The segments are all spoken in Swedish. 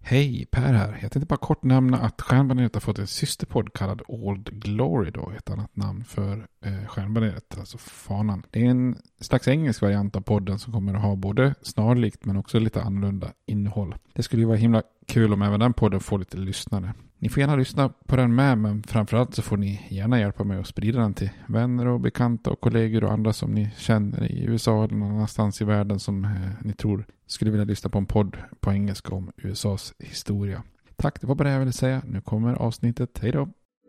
Hej, Per här. Jag tänkte bara kort nämna att Stjärnbaneret har fått en systerpodd kallad Old Glory då, ett annat namn för Stjärnbaneret, alltså fanan. Det är en slags engelsk variant av podden som kommer att ha både snarlikt men också lite annorlunda innehåll. Det skulle ju vara himla kul om även den podden får lite lyssnare. Ni får gärna lyssna på den med, men framförallt så får ni gärna hjälpa mig att sprida den till vänner och bekanta och kollegor och andra som ni känner i USA eller någon annanstans i världen som ni tror skulle vilja lyssna på en podd på engelska om USAs historia. Tack, det var bara det jag ville säga. Nu kommer avsnittet. Hej då!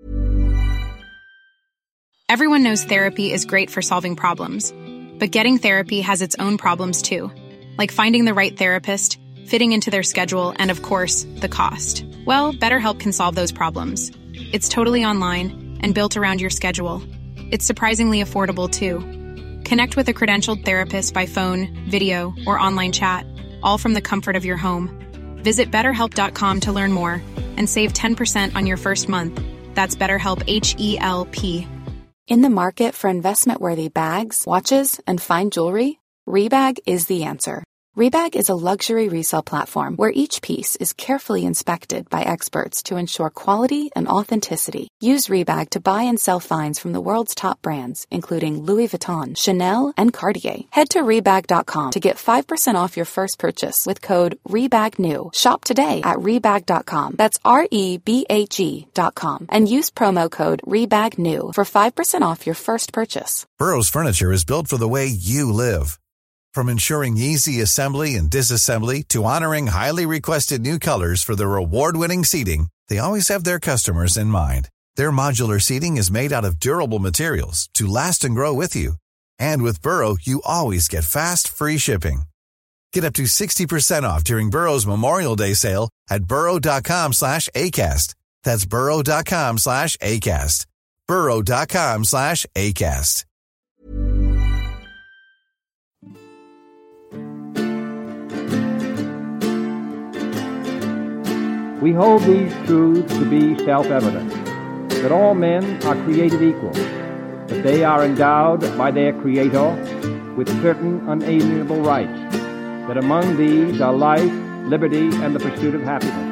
Everyone knows therapy is great for solving problems. But getting therapy has its own problems too. Like finding the right therapist, fitting into their schedule, and of course, the cost. Well, BetterHelp can solve those problems. It's totally online and built around your schedule. It's surprisingly affordable too. Connect with a credentialed therapist by phone, video, or online chat, all from the comfort of your home. Visit BetterHelp.com to learn more and save 10% on your first month. That's BetterHelp, H-E-L-P. In the market for investment-worthy bags, watches, and fine jewelry, Rebag is the answer. Rebag is a luxury resale platform where each piece is carefully inspected by experts to ensure quality and authenticity. Use Rebag to buy and sell finds from the world's top brands, including Louis Vuitton, Chanel, and Cartier. Head to Rebag.com to get 5% off your first purchase with code REBAGNEW. Shop today at Rebag.com. That's REBAG.com. And use promo code REBAGNEW for 5% off your first purchase. Burrow's furniture is built for the way you live. From ensuring easy assembly and disassembly to honoring highly requested new colors for their award-winning seating, they always have their customers in mind. Their modular seating is made out of durable materials to last and grow with you. And with Burrow, you always get fast, free shipping. Get up to 60% off during Burrow's Memorial Day sale at burrow.com/ACAST. That's burrow.com/ACAST. burrow.com/ACAST. We hold these truths to be self-evident, that all men are created equal, that they are endowed by their Creator with certain unalienable rights, that among these are life, liberty, and the pursuit of happiness.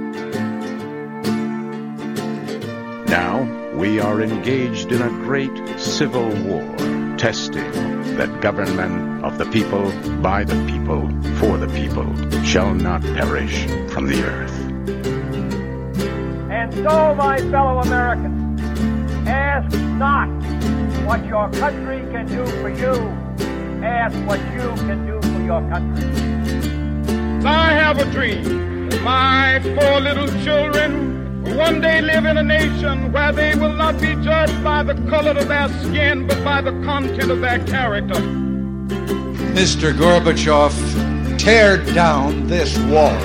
Now we are engaged in a great civil war, testing that government of the people, by the people, for the people, shall not perish from the earth. And so, my fellow Americans, ask not what your country can do for you. Ask what you can do for your country. I have a dream. My 4 little children will one day live in a nation where they will not be judged by the color of their skin, but by the content of their character. Mr. Gorbachev, tear down this wall.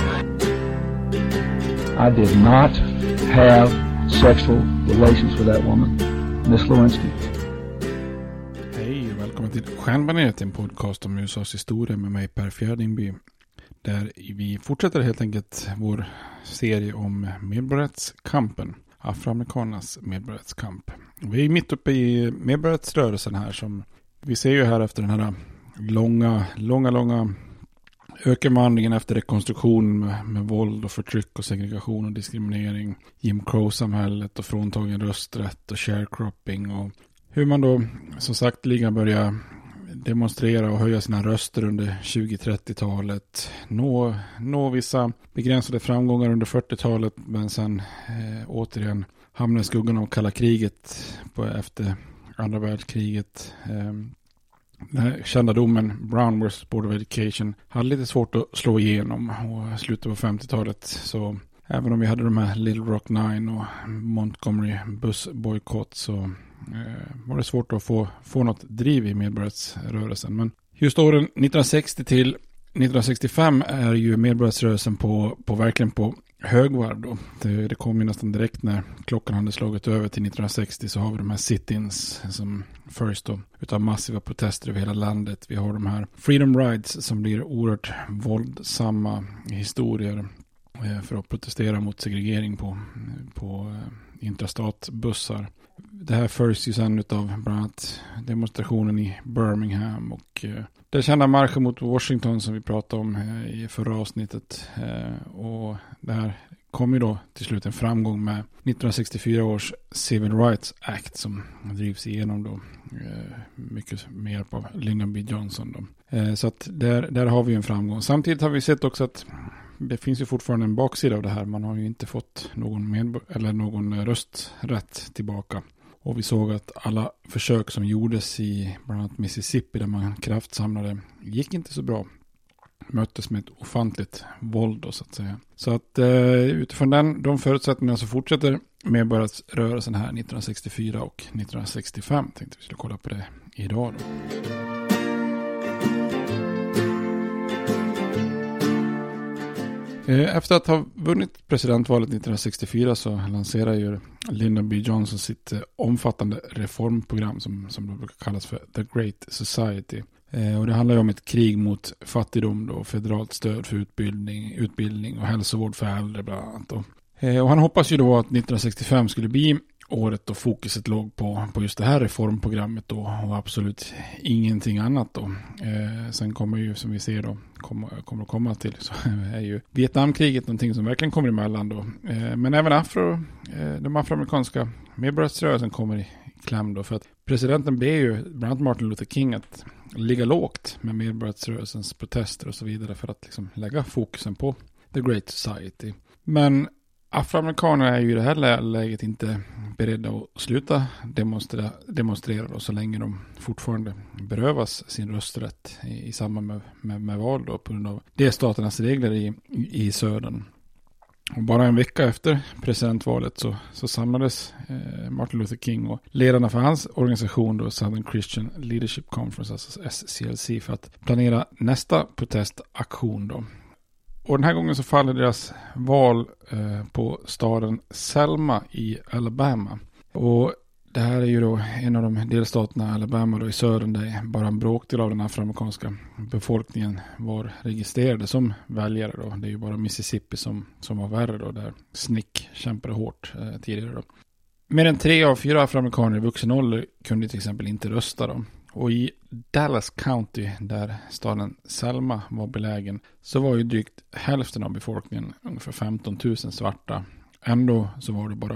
I did not have sexual relations with that woman, Miss Lewinsky. Hej och välkommen till Stjärnbaneret, en podcast om USAs historia med mig Per Fjärdingby. Där vi fortsätter helt enkelt vår serie om medborgarrättskampen, afroamerikanernas medborgarrättskamp. Vi är mitt uppe i medborgarrättsrörelsen här, som vi ser ju här efter den här långa ökenvandringen efter rekonstruktion med våld och förtryck och segregation och diskriminering, Jim Crow-samhället och fråntagen rösträtt och sharecropping, och hur man då som sagt börja demonstrera och höja sina röster under 20-30-talet, nå vissa begränsade framgångar under 40-talet, men sen återigen hamna i skuggan av kalla kriget efter andra världskriget. Den här kända domen Brown vs. Board of Education hade lite svårt att slå igenom, och slutet på 50-talet, så även om vi hade de här Little Rock Nine och Montgomery bussbojkott, så var det svårt att få något driv i medborgarrättsrörelsen. Men just åren 1960 till 1965 är ju medborgarrättsrörelsen verkligen på högvarv då. Det kom ju nästan direkt när klockan hade slagit över till 1960, så har vi de här sit-ins som först då, utav massiva protester över hela landet. Vi har de här Freedom Rides som blir oerhört våldsamma historier för att protestera mot segregering på intrastatbussar. Det här följs ju sen av bland annat demonstrationen i Birmingham och den kända marschen mot Washington som vi pratade om i förra avsnittet. Och det här kom ju då till slut en framgång med 1964 års Civil Rights Act som drivs igenom då mycket med hjälp av Lyndon B. Johnson då. Så att där har vi en framgång. Samtidigt har vi sett också att det finns ju fortfarande en baksida av det här. Man har ju inte fått någon rösträtt tillbaka. Och vi såg att alla försök som gjordes i bland annat Mississippi där man kraftsamlade gick inte så bra. Möttes med ett ofantligt våld då, så att säga. Så att utifrån de förutsättningarna så fortsätter medborgarrörelsen här 1964 och 1965. Tänkte vi skulle kolla på det idag då. Efter att ha vunnit presidentvalet 1964 så lanserar ju Lyndon B. Johnson sitt omfattande reformprogram som då brukar kallas för The Great Society. Och det handlar ju om ett krig mot fattigdom då, federalt stöd för utbildning och hälsovård för äldre bland annat. Och han hoppas ju då att 1965 skulle bli året då fokuset låg på just det här reformprogrammet då och absolut ingenting annat då. Sen kommer ju som vi ser då kommer att komma till så är ju Vietnamkriget någonting som verkligen kommer emellan då. Men även de afroamerikanska medborgarrörelsen kommer i kläm då för att presidenten ber ju bland annat Martin Luther King att ligga lågt med medborgarrörelsens protester och så vidare för att liksom lägga fokusen på The Great Society. Men afroamerikaner är ju i det här läget inte beredda att sluta demonstrera då, så länge de fortfarande berövas sin rösträtt i samband med val då, på grund av delstaternas regler i södern. Och bara en vecka efter presidentvalet så samlades Martin Luther King och ledarna för hans organisation då, Southern Christian Leadership Conference, alltså SCLC, för att planera nästa protestaktion då. Och den här gången så faller deras val på staden Selma i Alabama. Och det här är ju då en av de delstaterna Alabama då i södern där bara en bråkdel av den afroamerikanska befolkningen var registrerade som väljare då. Det är ju bara Mississippi som var värre då, där SNCC kämpade hårt tidigare då. Mer än 3 av 4 afroamerikaner i vuxen ålder kunde till exempel inte rösta då. Och i Dallas County, där staden Selma var belägen, så var ju drygt hälften av befolkningen, ungefär 15 000 svarta. Ändå så var det bara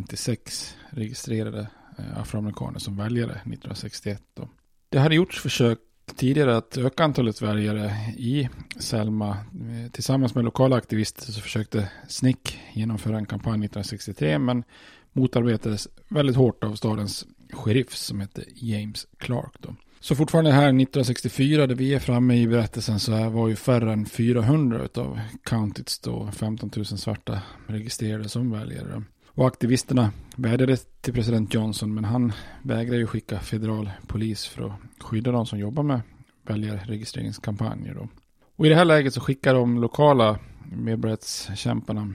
156 registrerade afroamerikaner som väljare 1961 då. Det hade gjorts försök tidigare att öka antalet väljare i Selma. Tillsammans med lokala aktivister så försökte SNCC genomföra en kampanj 1963, men motarbetades väldigt hårt av stadens sheriff som hette James Clark då. Så fortfarande här 1964 där vi är framme i berättelsen så var ju färre än 400 utav countyts då 15 000 svarta registrerade som väljare. Och aktivisterna vädjade till president Johnson, men han vägrade ju skicka federal polis för att skydda de som jobbar med väljarregistreringskampanjer då. Och i det här läget så skickar de lokala medborgarrättskämparna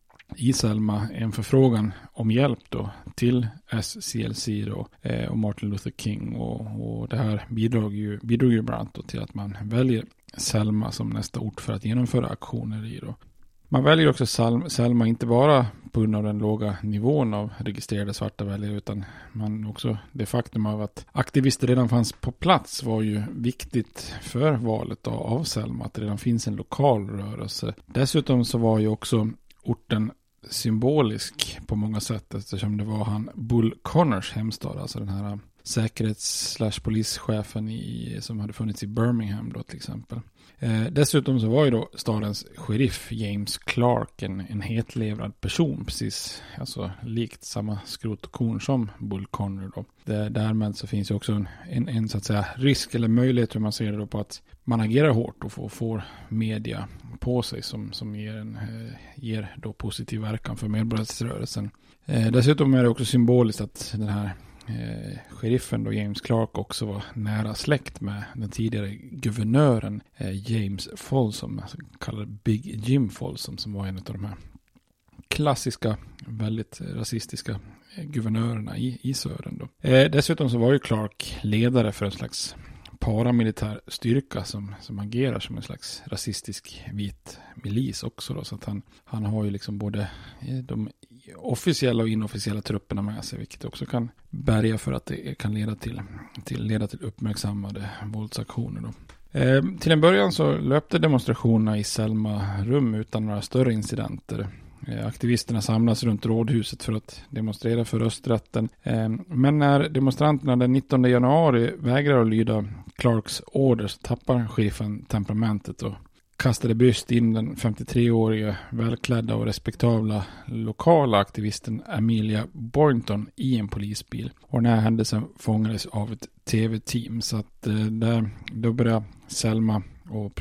i Selma en förfrågan om hjälp då till SCLC då, och Martin Luther King och det här bidrog ju bland annat till att man väljer Selma som nästa ort för att genomföra aktioner i då. Man väljer också Selma inte bara på grund av den låga nivån av registrerade svarta väljare, utan man också det faktum av att aktivister redan fanns på plats var ju viktigt för valet av Selma, att det redan finns en lokal rörelse. Dessutom så var ju också orten symbolisk på många sätt, eftersom det var han Bull Connors hemstad, alltså den här säkerhets/polischefen som hade funnits i Birmingham då till exempel. Dessutom så var ju då stadens sheriff James Clark en hetlevrad person, precis alltså likt samma skrot och korn som Bull Connor då. Därmed så finns ju också en så att säga risk eller möjlighet hur man ser det då på att man agerar hårt och får media på sig som ger då positiv verkan för medborgarrörelsen. Dessutom är det också symboliskt att den här sheriffen då James Clark också var nära släkt med den tidigare guvernören James Folsom, alltså kallad Big Jim Folsom, som var en av de här klassiska, väldigt rasistiska guvernörerna i södern då. Dessutom så var ju Clark ledare för en slags paramilitär styrka som agerar som en slags rasistisk vit milis också då, så att han har ju liksom både de officiella och inofficiella trupperna med sig, vilket också kan bärga för att det kan leda till uppmärksammade våldsaktioner då. Till en början så löpte demonstrationerna i Selma rum utan några större incidenter. Aktivisterna samlas runt rådhuset för att demonstrera för rösträtten. Men när demonstranterna den 19 januari vägrar att lyda Clarks order så tappar sheriffen temperamentet och kastade bryskt in den 53-åriga välklädda och respektabla lokala aktivisten Amelia Boynton i en polisbil. Och den här händelsen fångades av ett tv-team, så att då började Selma och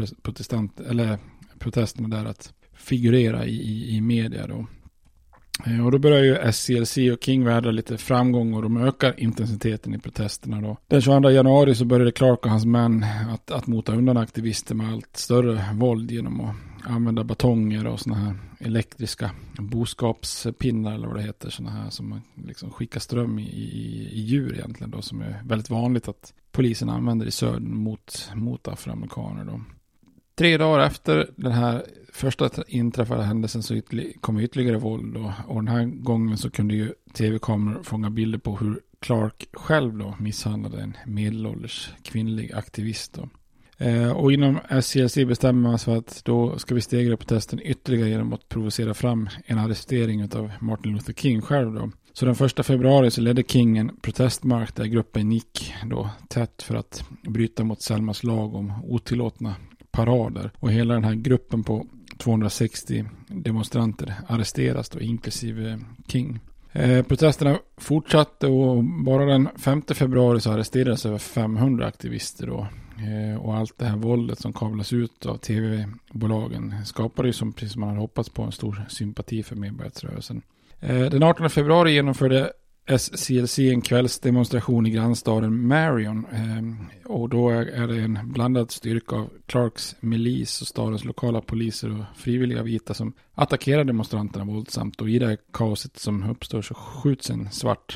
protesterna där att figurera i media då. Och då börjar ju SCLC och King vädra lite framgång och de ökar intensiteten i protesterna då. Den 22 januari så började Clark och hans män att mota undan aktivister med allt större våld genom att använda batonger och såna här elektriska boskapspinnar eller vad det heter, såna här som man liksom skickar ström i djur egentligen då, som är väldigt vanligt att polisen använder i södern mot afroamerikaner då. 3 dagar efter den här första inträffade händelsen så kom ytterligare våld och den här gången så kunde ju tv-kameror fånga bilder på hur Clark själv då misshandlade en medelålders kvinnlig aktivist då. Och inom SCLC bestämmer man sig för att då ska vi stegra protesten ytterligare genom att provocera fram en arrestering av Martin Luther King själv då. Så den 1 februari så ledde King en protestmarsch där gruppen gick då tätt för att bryta mot Selmas lag om otillåtna parader. Och hela den här gruppen på 260 demonstranter arresteras då, inklusive King. Protesterna fortsatte och bara den 5 februari så arresterades över 500 aktivister då. Och allt det här våldet som kablas ut av tv-bolagen skapade ju, som precis som man hade hoppats på, en stor sympati för medborgarrättsrörelsen. Den 18 februari genomförde SCLC en kvällsdemonstration i grannstaden Marion, och då är det en blandad styrka av Clarks milis och stadens lokala poliser och frivilliga vita som attackerar demonstranterna våldsamt, och i det här kaoset som uppstår så sköts en svart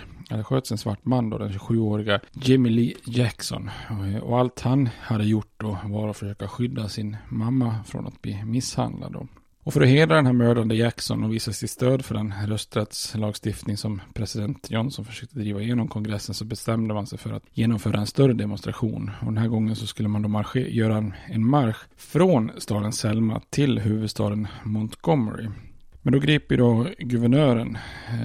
man då, den 27-åriga Jimmy Lee Jackson, och allt han hade gjort då var att försöka skydda sin mamma från att bli misshandlad då. Och för att hedra den här mördande Jackson och visa sitt stöd för den rösträttslagstiftning som president Johnson försökte driva igenom kongressen, så bestämde man sig för att genomföra en större demonstration. Och den här gången så skulle man då göra en marsch från staden Selma till huvudstaden Montgomery. Men då griper då guvernören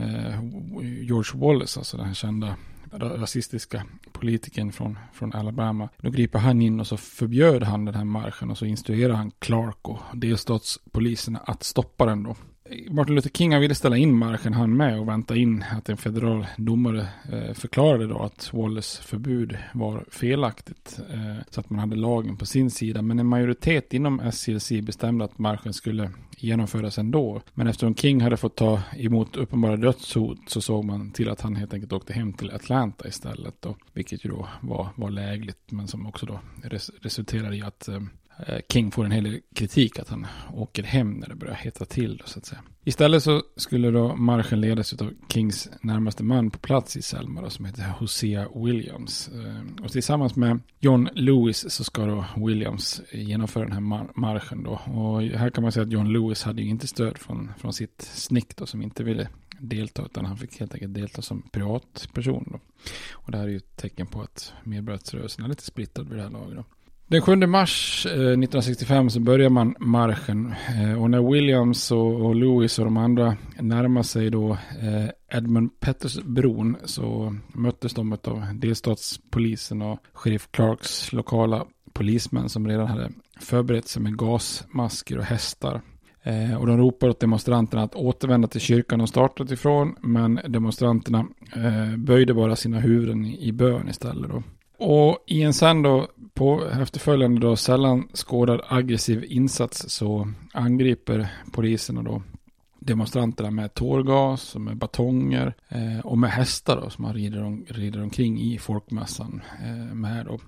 George Wallace, alltså den här kända rasistiska politikern från Alabama. Då griper han in och så förbjöd han den här marschen och så instruerar han Clark och delstatspoliserna att stoppa den då. Martin Luther King ville ställa in marschen han med och vänta in att en federal domare förklarade då att Wallace förbud var felaktigt, så att man hade lagen på sin sida. Men en majoritet inom SCLC bestämde att marschen skulle genomföras ändå. Men eftersom King hade fått ta emot uppenbara dödshot så såg man till att han helt enkelt åkte hem till Atlanta istället då, vilket ju då var lägligt, men som också då resulterade i att King får en hel del kritik att han åker hem när det börjar heta till då, så att säga. Istället så skulle då marschen ledas av Kings närmaste man på plats i Selma då, som heter Hosea Williams. Och tillsammans med John Lewis så ska då Williams genomföra den här marschen då. Och här kan man säga att John Lewis hade ju inte stöd från sitt snick då, som inte ville delta, utan han fick helt enkelt delta som privatperson då. Och det här är ju ett tecken på att medborgarrättsrörelsen är lite splittrad vid det här laget då. Den 7 mars 1965 så börjar man marschen, och när Williams och Lewis och de andra närmar sig då Edmund Pettus-bron så möttes de av delstatspolisen och sheriff Clarks lokala polismän som redan hade förberett sig med gasmasker och hästar. Och de ropar åt demonstranterna att återvända till kyrkan de startat ifrån, men demonstranterna böjde bara sina huvuden i bön istället då. Och i en sen då på efterföljande då sällan skådad aggressiv insats så angriper poliserna då demonstranterna med tårgas och med batonger och med hästar då, som man rider omkring i folkmassan med då.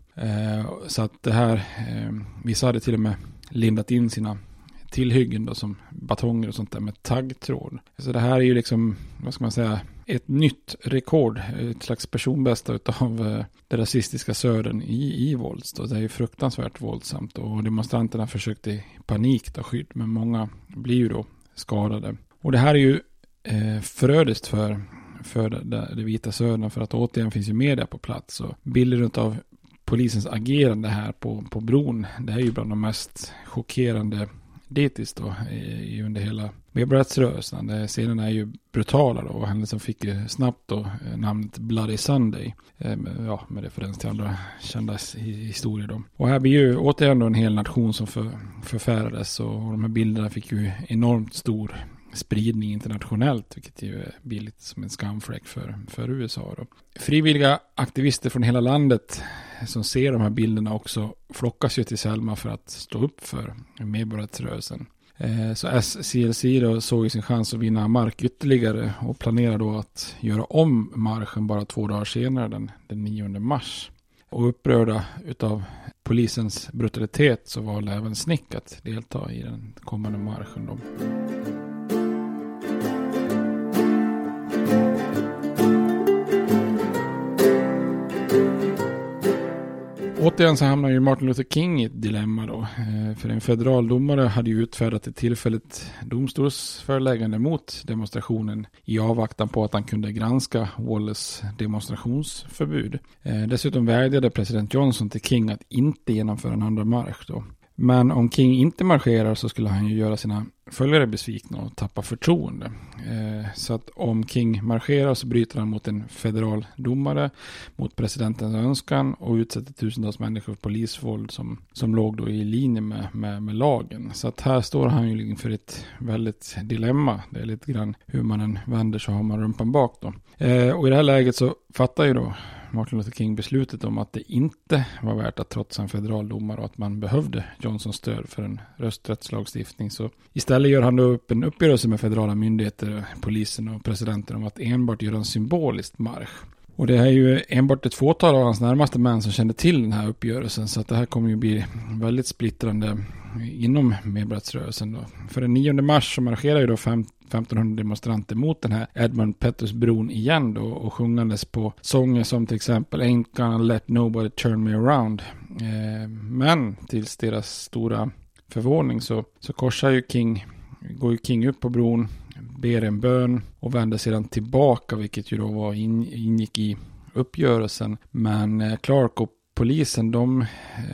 Så att det här, vissa hade till och med lindat in sina tillhyggen då, som batonger och sånt där med taggtråd. Så det här är ju liksom, vad ska man säga, ett nytt rekord, ett slags personbästa utav det rasistiska södern i vålds. Det är ju fruktansvärt våldsamt, och demonstranterna försökte i panik ta skydd, men många blir ju då skadade. Och det här är ju förödiskt för det vita södern, för att återigen finns ju media på plats, och bilder av polisens agerande här på bron, det är ju bland de mest chockerande dittills då under hela medborgarrättsrörelsen. Scenen är ju brutala då, och händelsen fick ju snabbt då namnet Bloody Sunday, med referens till andra kända historier då. Och här blir ju återigen då en hel nation som förfärades, och de här bilderna fick ju enormt stor spridning internationellt, vilket ju blir lite som en skamfläck för USA då. Frivilliga aktivister från hela landet som ser de här bilderna också flockas ju till Selma för att stå upp för medborgarrättsrörelsen. Så SCLC då såg ju sin chans att vinna mark ytterligare och planerar då att göra om marschen bara 2 dagar senare, den 9 mars. Och upprörda utav polisens brutalitet så valde även SNCC att delta i den kommande marschen då. Återigen så hamnar ju Martin Luther King i ett dilemma då. För en federal domare hade ju utfärdat ett tillfälligt domstolsföreläggande mot demonstrationen i avvaktan på att han kunde granska Wallace demonstrationsförbud. Dessutom vädjade president Johnson till King att inte genomföra en andra marsch då. Men om King inte marscherar så skulle han ju göra sina följare besvikna och tappa förtroende. Så att om King marscherar så bryter han mot en federal domare, mot presidentens önskan, och utsätter tusentals människor för polisvåld som låg då i linje med lagen. Så att här står han ju inför ett väldigt dilemma. Det är lite grann hur man än vänder så har man rumpan bak då. Och i det här läget så fattar ju då Martin Luther King beslutet om att det inte var värt att trotsa en federal domare och att man behövde Johnsons stöd för en rösträttslagstiftning. Så istället gör han då upp en uppgörelse med federala myndigheter, polisen och presidenten om att enbart göra en symbolisk marsch. Och det är ju enbart ett fåtal av hans närmaste män som kände till den här uppgörelsen, så att det här kommer ju bli väldigt splittrande inom medborgarrättsrörelsen då. För den 9 mars så marscherar ju då 1500 demonstranter mot den här Edmund Pettus-bron igen då, och sjungandes på sånger som till exempel Ain't gonna let nobody turn me around. Men tills deras stora förvåning så korsar ju går ju King upp på bron, ber en bön och vänder sedan tillbaka, vilket ju då ingick i uppgörelsen. Men Clark och polisen, de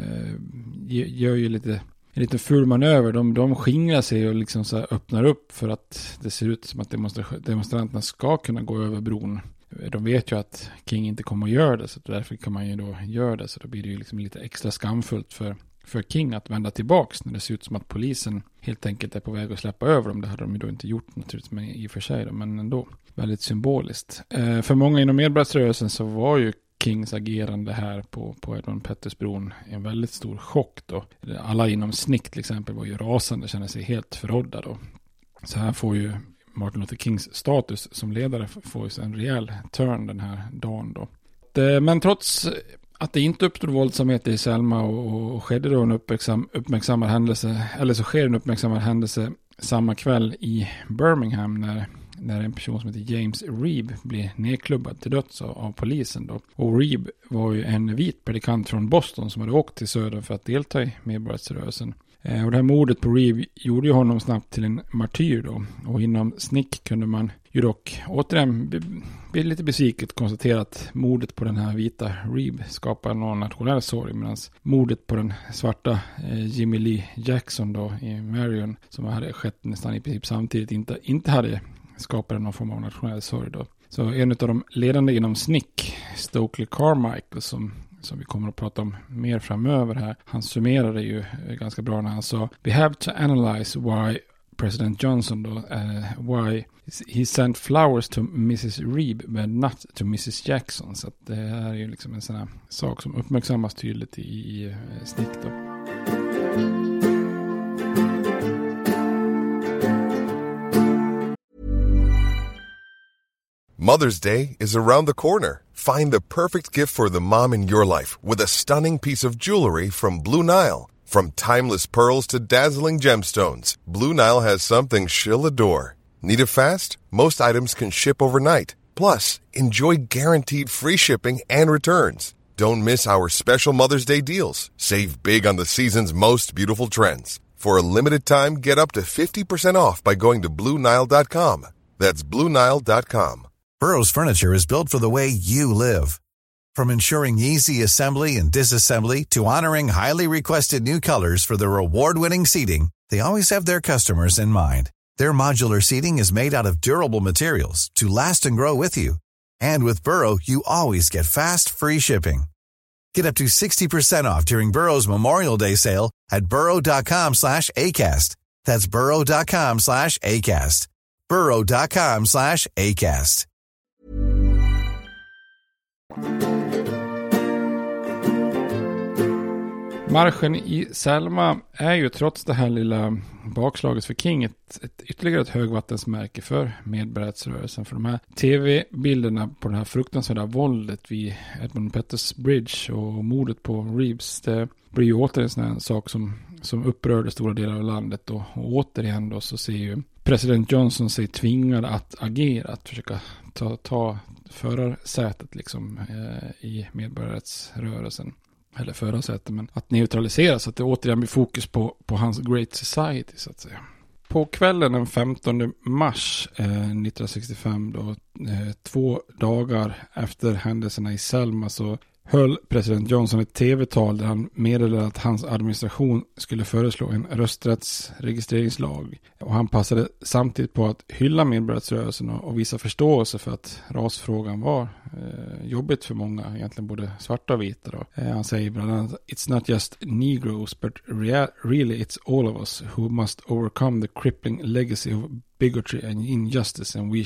gör ju en liten ful manöver. De skingrar sig och liksom så här öppnar upp för att det ser ut som att demonstranterna ska kunna gå över bron. De vet ju att King inte kommer att göra det, så därför kan man ju då göra det. Så då blir det ju liksom lite extra skamfullt för King att vända tillbaks när det ser ut som att polisen helt enkelt är på väg att släppa över dem. Det hade de ju då inte gjort naturligtvis, men i och för sig då, men ändå väldigt symboliskt. För många inom medborgarrättsrörelsen så var ju Kings agerande här på Edmund Pettus-bron en väldigt stor chock då. Alla inom SNCC till exempel var ju rasande, kände sig helt förrådda då. Så här får ju Martin Luther Kings status som ledare får ju en rejäl turn den här dagen då. Men trots att det inte uppstod våldsamheter i Selma och skedde då en uppmärksammad händelse, eller så sker en uppmärksammad händelse samma kväll i Birmingham när en person som heter James Reeb blir nedklubbad till döds av polisen då. Och Reeb var ju en vit predikant från Boston som hade åkt till södern för att delta i medborgarrättsrörelsen. Och det här mordet på Reeb gjorde ju honom snabbt till en martyr då. Och inom SNCC kunde man ju dock återigen bli lite besviket konstatera att mordet på den här vita Reeb skapar någon nationell sorg, medan mordet på den svarta Jimmy Lee Jackson då i Marion, som hade skett nästan i princip samtidigt, inte hade skapat någon form av nationell sorg då. Så en av de ledande inom SNCC, Stokely Carmichael, som vi kommer att prata om mer framöver här, han summerade ju ganska bra när han sa: "We have to analyze why President Johnson då, why he sent flowers to Mrs. Reeb but not to Mrs. Jackson." Så att det här är ju liksom en sån här sak som uppmärksammas tydligt i SNCC då. Mother's Day is around the corner. Find the perfect gift for the mom in your life with a stunning piece of jewelry from Blue Nile. From timeless pearls to dazzling gemstones, Blue Nile has something she'll adore. Need it fast? Most items can ship overnight. Plus, enjoy guaranteed free shipping and returns. Don't miss our special Mother's Day deals. Save big on the season's most beautiful trends. For a limited time, get up to 50% off by going to BlueNile.com. That's BlueNile.com. Burrow's furniture is built for the way you live. From ensuring easy assembly and disassembly to honoring highly requested new colors for their award-winning seating, they always have their customers in mind. Their modular seating is made out of durable materials to last and grow with you. And with Burrow, you always get fast, free shipping. Get up to 60% off during Burrow's Memorial Day sale at burrow.com/ACAST. That's burrow.com/ACAST. burrow.com/ACAST. Marschen i Selma är ju trots det här lilla bakslaget för King ytterligare ett högvattensmärke för medborgarrättsrörelsen. För de här tv-bilderna på det här fruktansvärda våldet vid Edmund Pettus Bridge och mordet på Reeves, det blir ju åter en sån här sak som upprörde stora delar av landet. Och återigen då så ser ju president Johnson sig tvingad att agera, att försöka ta förarsätet liksom i medborgarrättsrörelsen. Eller förarsätet, men att neutralisera så att det återigen blir fokus på hans Great Society så att säga. På kvällen den 15 mars 1965 då, 2 dagar efter händelserna i Selma, så höll president Johnson ett tv-tal där han meddelade att hans administration skulle föreslå en rösträttsregistreringslag. Och han passade samtidigt på att hylla medborgarrättsrörelsen och visa förståelse för att rasfrågan var jobbigt för många, egentligen både svarta och vita. Då. Han säger bland annat: "It's not just Negroes, but really it's all of us who must overcome the crippling legacy of bigotry and injustice, and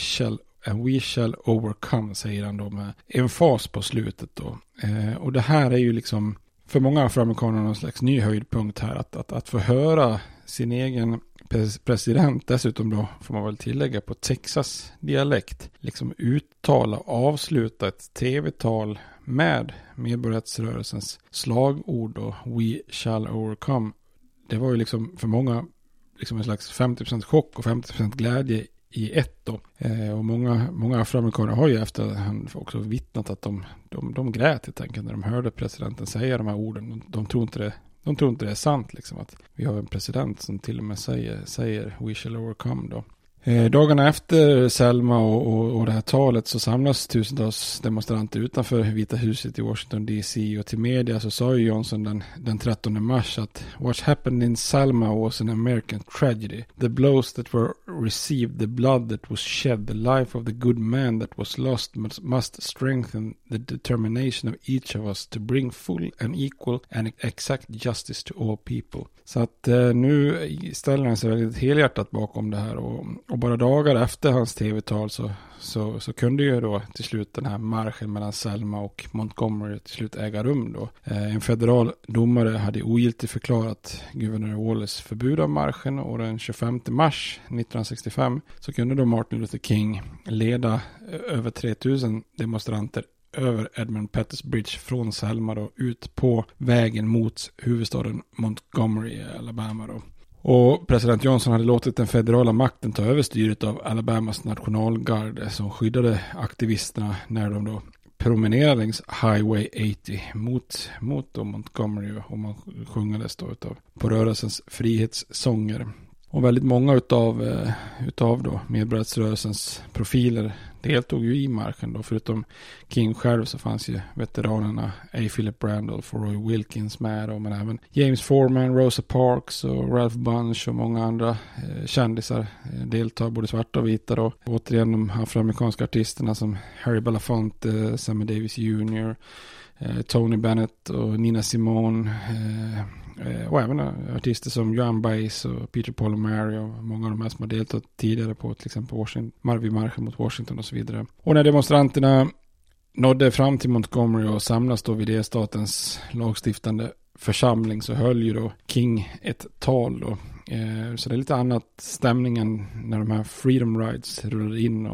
we shall overcome", säger han då med emfas på slutet då. Och det här är ju liksom för många afroamerikaner någon slags ny höjdpunkt här, att få höra sin egen president, dessutom då får man väl tillägga på Texas dialekt, liksom uttala och avsluta ett tv-tal med medborgarrättsrörelsens slagord och "we shall overcome". Det var ju liksom för många liksom en slags 50% chock och 50% glädje i ett då. Och många afroamerikaner har ju efter han också vittnat att de grät helt enkelt när de hörde presidenten säga de här orden. De tror inte det är sant liksom, att vi har en president som till och med säger "we shall overcome" då. Dagarna efter Selma och det här talet så samlas tusentals demonstranter utanför Vita huset i Washington DC, och till media så sa ju Johnson den 13 mars att "What happened in Selma was an American tragedy. The blows that were received, the blood that was shed, the life of the good man that was lost must strengthen the determination of each of us to bring full and equal and exact justice to all people." Så att nu ställer han sig väldigt helhjärtat bakom det här, och bara dagar efter hans tv-tal så kunde ju då till slut den här marschen mellan Selma och Montgomery till slut äga rum då. En federal domare hade ogiltigt förklarat guvernör Wallace förbud av marschen, och den 25 mars 1965 så kunde då Martin Luther King leda över 3000 demonstranter över Edmund Pettus Bridge från Selma då, ut på vägen mot huvudstaden Montgomery i Alabama då. Och president Johnson hade låtit den federala makten ta över styret av Alabamas nationalgarde som skyddade aktivisterna när de då promenerade längs Highway 80 mot då Montgomery, och man sjungades då på rörelsens frihetssånger. Och väldigt många utav då medborgarrättsrörelsens profiler deltog ju i marschen då. Förutom King själv så fanns ju veteranerna A. Philip Randolph och Roy Wilkins med då, men även James Foreman, Rosa Parks och Ralph Bunche och många andra kändisar deltar, både svarta och vita då. Återigen de afroamerikanska artisterna som Harry Belafonte, Sammy Davis Jr., Tony Bennett och Nina Simone, och även artister som Joan Baez och Peter Paul och Mary och många av de här som har deltagit tidigare på till exempel Marvin-marschen mot Washington och så vidare. Och när demonstranterna nådde fram till Montgomery och samlas då vid delstatens lagstiftande församling så höll ju då King ett tal då. Så det är lite annat stämning än när de här Freedom Rides rullade in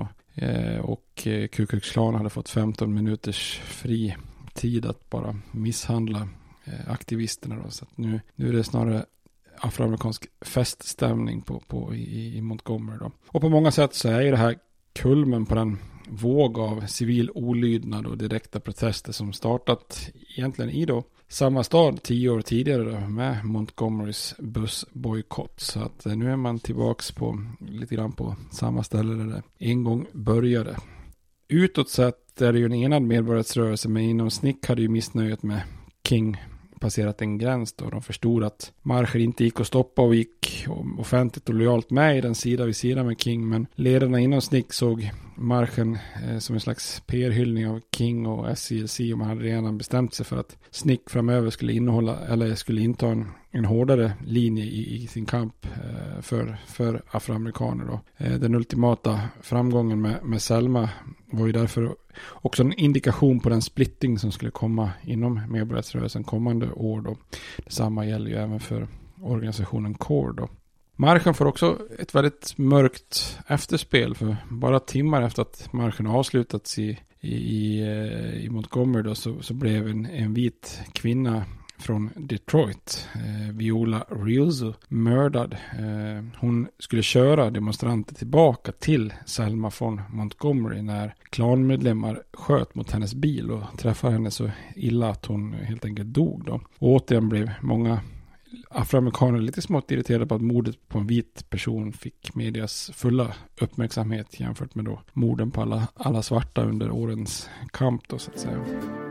och Ku Klux Klan hade fått 15 minuters fri tid att bara misshandla aktivisterna då. Så att nu är det snarare afroamerikansk feststämning i Montgomery då. Och på många sätt så är ju det här kulmen på den våg av civil olydnad och direkta protester som startat egentligen i då samma stad 10 år tidigare då, med Montgomerys bussbojkott. Så att nu är man tillbaks på lite grann på samma ställe där det en gång började. utåt sett är det ju en enad medborgarrättsrörelse, men inom SNCC hade ju missnöjet med King passerat en gräns då. De förstod att marschen inte gick att stoppa och gick offentligt och lojalt med i den sida vid sida med King, men ledarna inom SNCC såg marschen som en slags PR-hyllning av King och SCLC, och man hade redan bestämt sig för att SNCC framöver skulle inta en hårdare linje i sin kamp för afroamerikaner då. Den ultimata framgången med Selma var ju därför också en indikation på den splitting som skulle komma inom medborgarrättsrörelsen kommande år då. Detsamma gäller ju även för organisationen CORE då. Marschen får också ett väldigt mörkt efterspel, för bara timmar efter att marschen avslutats i Montgomery då, så blev en vit kvinna från Detroit, Viola Riozzo, mördad. Hon skulle köra demonstranter tillbaka till Selma från Montgomery när klanmedlemmar sköt mot hennes bil och träffade henne så illa att hon helt enkelt dog då. Och återigen blev många afroamerikaner lite smått irriterade på att mordet på en vit person fick medias fulla uppmärksamhet jämfört med då morden på alla svarta under årens kamp då, så att säga.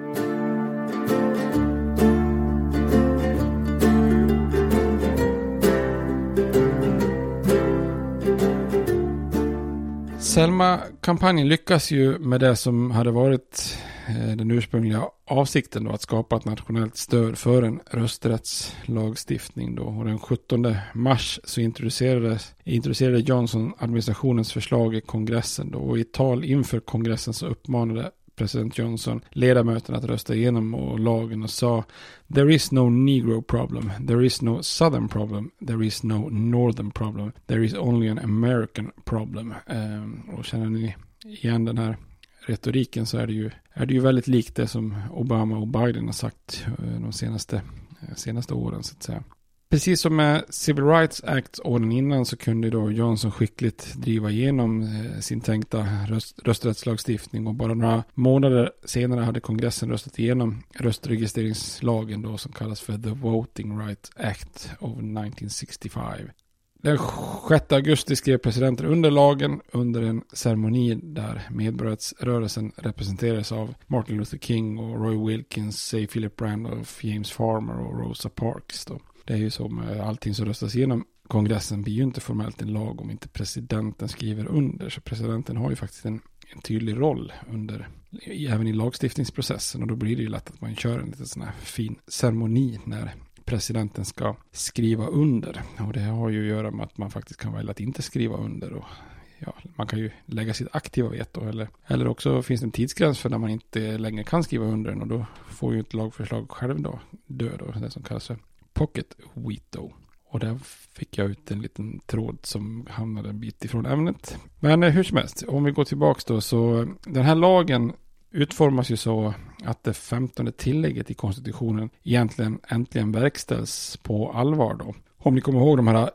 Selma-kampanjen lyckas ju med det som hade varit den ursprungliga avsikten då, att skapa ett nationellt stöd för en rösträttslagstiftning då. Och den 17 mars så introducerade Johnson-administrationens förslag i kongressen då, och i tal inför kongressen så uppmanade president Johnson ledamöterna att rösta igenom lagen och sa: "There is no Negro problem, there is no Southern problem, there is no Northern problem, there is only an American problem." Och känner ni igen den här retoriken så är det ju väldigt likt det som Obama och Biden har sagt de senaste åren, så att säga. Precis som med Civil Rights Act åren innan så kunde då Johnson skickligt driva igenom sin tänkta rösträttslagstiftning, och bara några månader senare hade kongressen röstat igenom röstregistreringslagen då, som kallas för The Voting Rights Act of 1965. Den 6 augusti skrev presidenten under lagen under en ceremoni där medborgarrättsrörelsen representerades av Martin Luther King och Roy Wilkins, C. Philip Randolph, James Farmer och Rosa Parks då. Det är ju som allting som röstas igenom kongressen blir ju inte formellt en lag om inte presidenten skriver under. Så presidenten har ju faktiskt en tydlig roll även i lagstiftningsprocessen, och då blir det ju lätt att man kör en liten sån här fin ceremoni när presidenten ska skriva under. Och det har ju att göra med att man faktiskt kan välja att inte skriva under, och ja, man kan ju lägga sitt aktiva veto, eller också finns det en tidsgräns för när man inte längre kan skriva under den, och då får ju ett lagförslag själv då dö då, det som kallas för pocket veto. Och där fick jag ut en liten tråd som hamnade en bit ifrån ämnet. Men hur som helst, om vi går tillbaka då, så den här lagen utformas ju så att det 15:e tillägget i konstitutionen egentligen äntligen verkställs på allvar då. Om ni kommer ihåg de här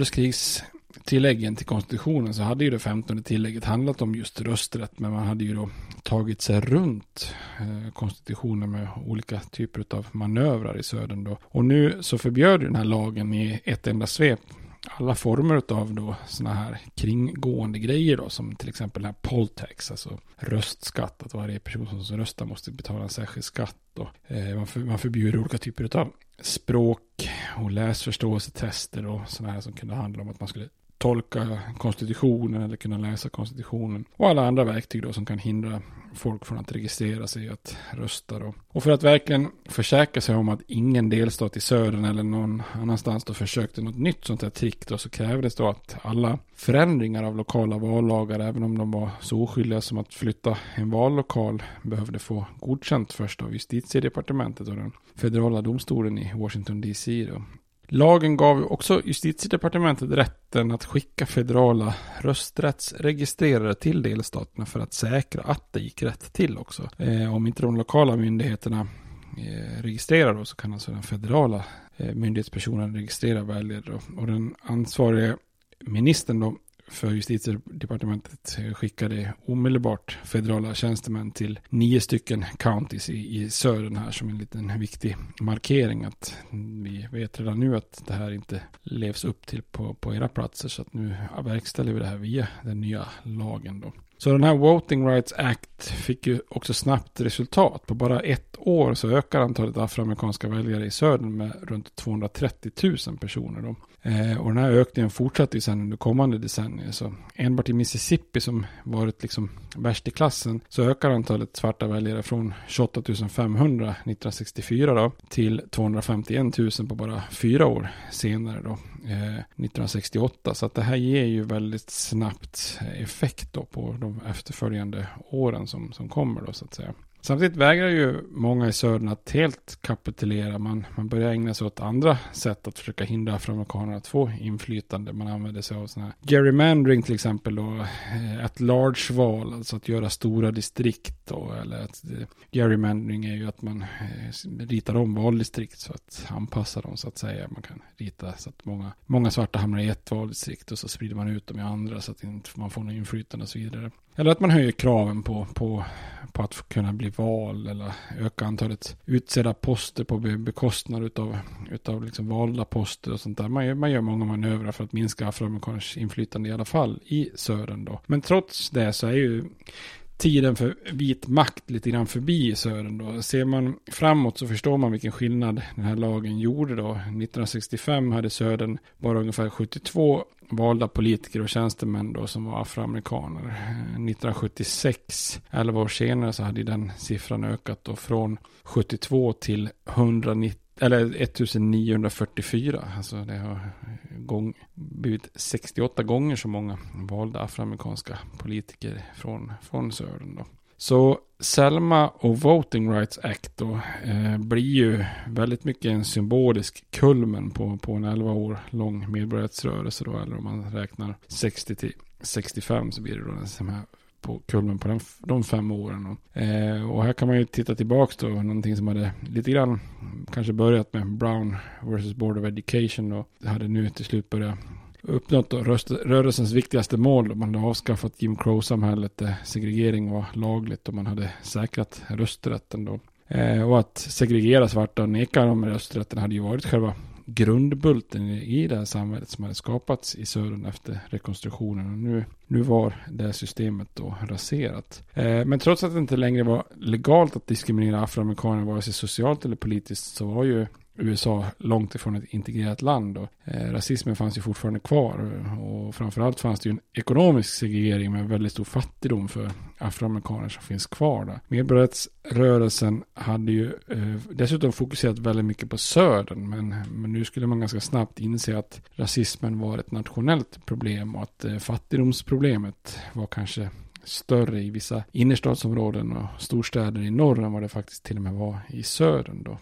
inbördeskrigstilläggen till konstitutionen, så hade ju det 15:e tillägget handlat om just rösträtt, men man hade ju då tagit sig runt konstitutionen med olika typer av manövrar i södern då. Och nu så förbjöd den här lagen i ett enda svep alla former av då såna här kringgående grejer då, som till exempel den här poll tax, alltså röstskatt, att varje person som röstar måste betala en särskild skatt då. Man förbjuder olika typer av språk- och läsförståelsetester och sådana här som kunde handla om att man skulle tolka konstitutionen eller kunna läsa konstitutionen, och alla andra verktyg då som kan hindra folk från att registrera sig att rösta då. Och för att verkligen försäkra sig om att ingen delstat i södern eller någon annanstans då försökte något nytt sånt här trick då, så krävdes då att alla förändringar av lokala vallagar, även om de var så oskyldiga som att flytta en vallokal, behövde få godkänt först av justitiedepartementet och den federala domstolen i Washington DC då. Lagen gav också justitiedepartementet rätten att skicka federala rösträttsregistrerare till delstaterna för att säkra att det gick rätt till också. Om inte de lokala myndigheterna registrerar då, så kan alltså den federala myndighetspersonen registrera väljare då. Och den ansvariga ministern då för justitiedepartementet skickade omedelbart federala tjänstemän till 9 stycken counties i södern här, som en liten viktig markering att vi vet redan nu att det här inte levs upp till på era platser, så att nu verkställer vi det här via den nya lagen då. Så den här Voting Rights Act fick ju också snabbt resultat. På bara ett år så ökar antalet afroamerikanska väljare i södern med runt 230 000 personer då. Och den här ökningen fortsatte ju sedan under kommande decennier. Så enbart i Mississippi som varit liksom värst i klassen så ökar antalet svarta väljare från 28 500 1964 då till 251 000 på bara 4 år senare då, 1968. Så att det här ger ju väldigt snabbt effekt då på de efterföljande åren som kommer då så att säga. Samtidigt vägrar ju många i södern att helt kapitulera. Man börjar ägna sig åt andra sätt att försöka hindra afroamerikaner att få inflytande. Man använder sig av sådana här gerrymandering till exempel då, ett large-val, alltså att göra stora distrikt då, eller att gerrymandering är ju att man ritar om valdistrikt så att anpassa dem så att säga. Man kan rita så att många svarta hamnar i ett valdistrikt och så sprider man ut dem i andra så att inte man får något inflytande och så vidare. Eller att man höjer kraven på att kunna bli val eller öka antalet utsedda poster på bekostnad utav liksom valda poster och sånt där. Man gör många manövrar för att minska afroamerikaners inflytande i alla fall i södern då. Men trots det så är ju tiden för vit makt lite grann förbi i södern då. Ser man framåt så förstår man vilken skillnad den här lagen gjorde då. 1965 hade södern bara ungefär 72 valda politiker och tjänstemän då som var afroamerikaner. 1976, 11 år senare, så hade den siffran ökat då från 72 till 1944. Alltså det har blivit 68 gånger så många valda afroamerikanska politiker från södern då. Så Selma och Voting Rights Act då, blir ju väldigt mycket en symbolisk kulmen på en 11 år lång medborgarrättsrörelse då, eller om man räknar 60 till 65 så blir det då den här på kulmen på de 5 åren. Och här kan man ju titta tillbaka då, någonting som hade lite grann kanske börjat med Brown versus Board of Education och hade nu till slut börjat uppnått rörelsens viktigaste mål. Man hade avskaffat Jim Crow-samhället där segregering var lagligt och man hade säkrat rösträtten då. Och att segregera svarta och neka dem rösträtten hade ju varit själva grundbulten i det här samhället som hade skapats i södern efter rekonstruktionen. Och nu var det systemet då raserat. Men trots att det inte längre var legalt att diskriminera afroamerikaner vare sig socialt eller politiskt så var ju USA långt ifrån ett integrerat land och rasismen fanns ju fortfarande kvar och framförallt fanns det ju en ekonomisk segregering med väldigt stor fattigdom för afroamerikaner som finns kvar där. Medborgarrättsrörelsen hade ju dessutom fokuserat väldigt mycket på södern men nu skulle man ganska snabbt inse att rasismen var ett nationellt problem och att fattigdomsproblemet var kanske större i vissa innerstadsområden och storstäder i norr än vad det faktiskt till och med var i södern då.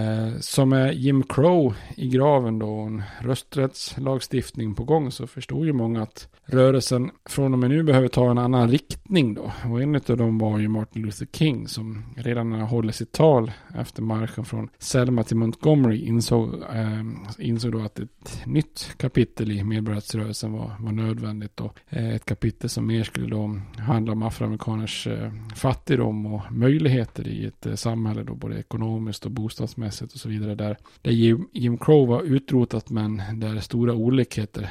Som med Jim Crow i graven då och en rösträttslagstiftning på gång så förstod ju många att rörelsen från och med nu behöver ta en annan riktning då. Och en av dem var ju Martin Luther King som redan när han håller sitt tal efter marschen från Selma till Montgomery insåg då att ett nytt kapitel i medborgarrättsrörelsen var nödvändigt och ett kapitel som mer skulle då handla om afroamerikaners fattigdom och möjligheter i ett samhälle då både ekonomiskt och bostadsmässigt och så vidare där Jim Crow var utrotat men där stora olikheter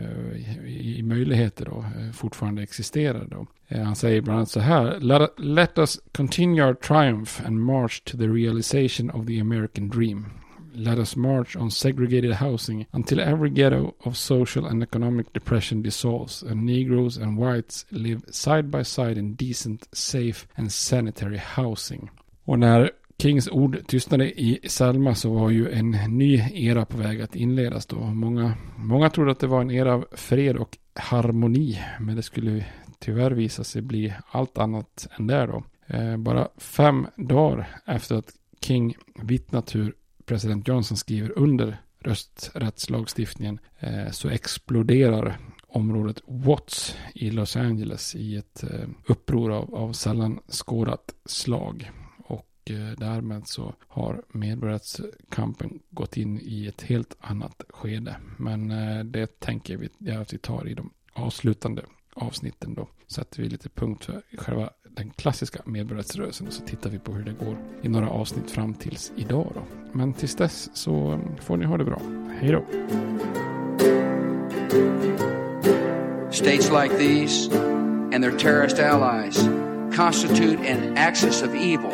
i möjligheter då fortfarande existerade då. Han säger bland annat så här: Let us continue our triumph and march to the realization of the American dream. Let us march on segregated housing until every ghetto of social and economic depression dissolves and Negroes and whites live side by side in decent, safe and sanitary housing. Och när Kings ord tystnade i Selma så var ju en ny era på väg att inledas då. Många trodde att det var en era av fred och harmoni, men det skulle tyvärr visa sig bli allt annat än det då. Bara 5 dagar efter att King vittnat hur president Johnson skriver under rösträttslagstiftningen så exploderar området Watts i Los Angeles i ett uppror av sällan skådat slag. Därmed så har medborgarrättskampen gått in i ett helt annat skede. Men det tänker vi att vi tar i de avslutande avsnitten då. Sätter vi lite punkt för själva den klassiska medborgarrättsrörelsen och så tittar vi på hur det går i några avsnitt fram tills idag då. Men tills dess så får ni ha det bra. Hej då! States like these and their terrorist allies constitute an axis of evil.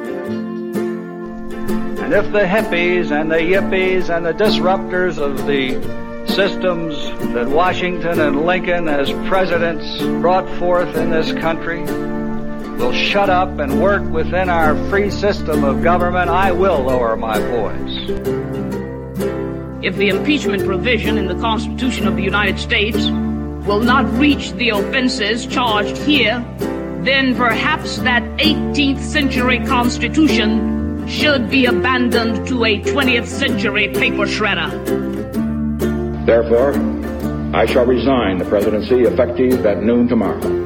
And if the hippies and the yippies and the disruptors of the systems that Washington and Lincoln as presidents brought forth in this country will shut up and work within our free system of government, I will lower my voice. If the impeachment provision in the Constitution of the United States will not reach the offenses charged here, then perhaps that 18th century Constitution should be abandoned to a 20th century paper shredder. Therefore, I shall resign the presidency effective at noon tomorrow.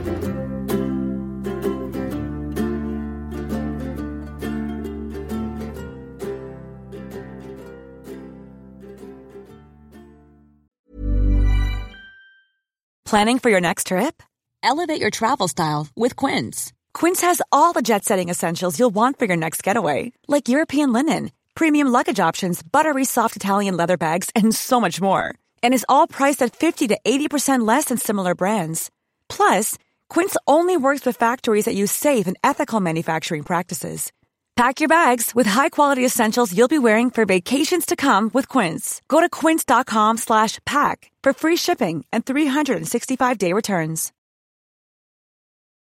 Planning for your next trip? Elevate your travel style with Quince. Quince has all the jet-setting essentials you'll want for your next getaway, like European linen, premium luggage options, buttery soft Italian leather bags, and so much more. And is all priced at 50 to 80% less than similar brands. Plus, Quince only works with factories that use safe and ethical manufacturing practices. Pack your bags with high-quality essentials you'll be wearing for vacations to come with Quince. Go to quince.com/pack for free shipping and 365-day returns.